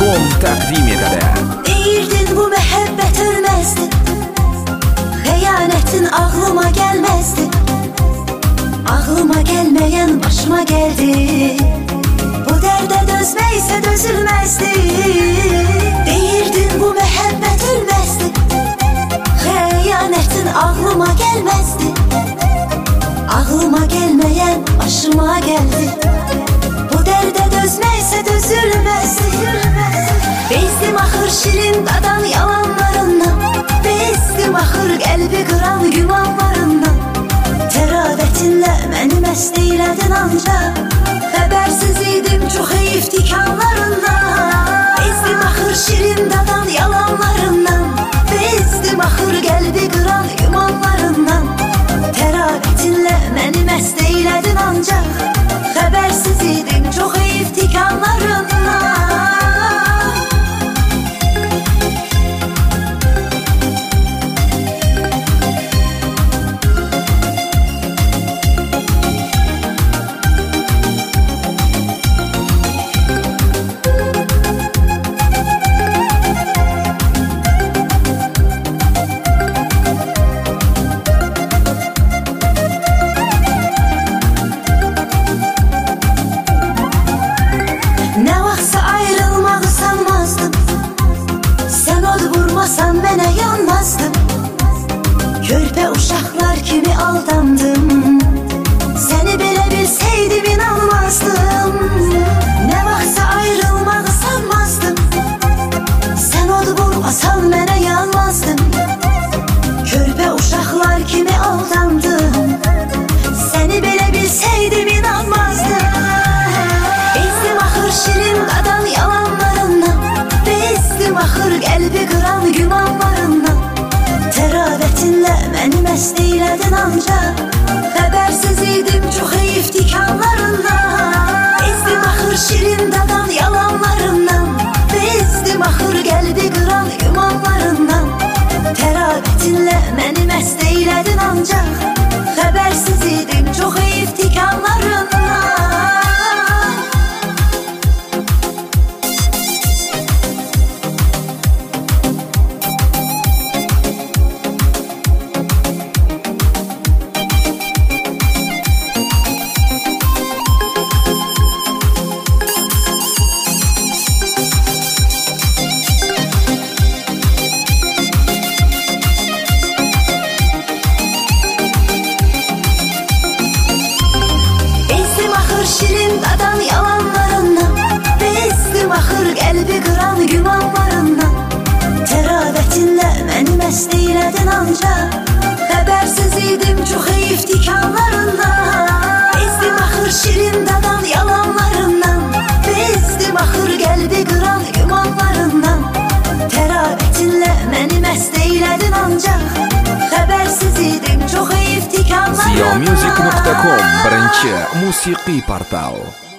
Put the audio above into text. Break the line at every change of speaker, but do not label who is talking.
musiqi.com təqdim edir.
Deyirdin bu məhəbbət ölməzdi, xəyanətin ağlıma gəlməzdi. Ağlıma gəlməyən başıma gəldi, bu dərdə dözmək isə dözülməzdi. Deyirdin bu məhəbbət ölməzdi, xəyanətin ağlıma gəlməzdi. Ağlıma gəlməyən başıma gəldi, bu dərdə dözmək isə dözülməzdi. Bezdim axır şirin dadan yalanlarından, bezdim axır qəlbi qıran gümanlarından. Təravətinlə məni məst eylədin ancaq, xəbərsiz idim çox heyif tikanlarından. Bezdim axır şirin dadan yalanlarından, bezdim axır qəlbi qıran gümanlarından. Təravətinlə məni məst eylədin ancaq, xəbərsiz idim çox heyif tikanlarından. Sen mənə yanmazdın, körpə uşaqlar kimi aldandım. Səni belə bilsəydim inanmazdım. Nə vaxtsa ayrılmağı sanmazdım, sən od vurmasan mənə yanmazdın. Körpə uşaqlar kimi aldandım, səni belə bilsəydim inanmazdım. Bezdim axır şirin dadan yalanlarından, bezdim axır qəlbi qıran gümanlarından. Təravətinlə məni məst eylədin ancaq, xəbərsiz idim çox heyif tikanlarından. Bezdim axır şirin dadan yalanlarından, bezdim axır qəlbi qıran gümanlarından. Təravətinlə məni məst eylədin ancaq, xəbərsiz idim çox heyif tikanlarından. Şirin dadan yalanlarından, bezdim axır qəlbi qıran gümanlarından. Təravətinlə məni məst eylədin ancaq, xəbərsiz idim çox heyif tikanlarından. Bezdim axır şirin dadan yalanlarından, bezdim axır qəlbi qıran gümanlarından. Təravətinlə məni məst eylədin ancaq, xəbərsiz idim çox heyif tikanlarından.
Musiqi.com birinchi musiqiy portal.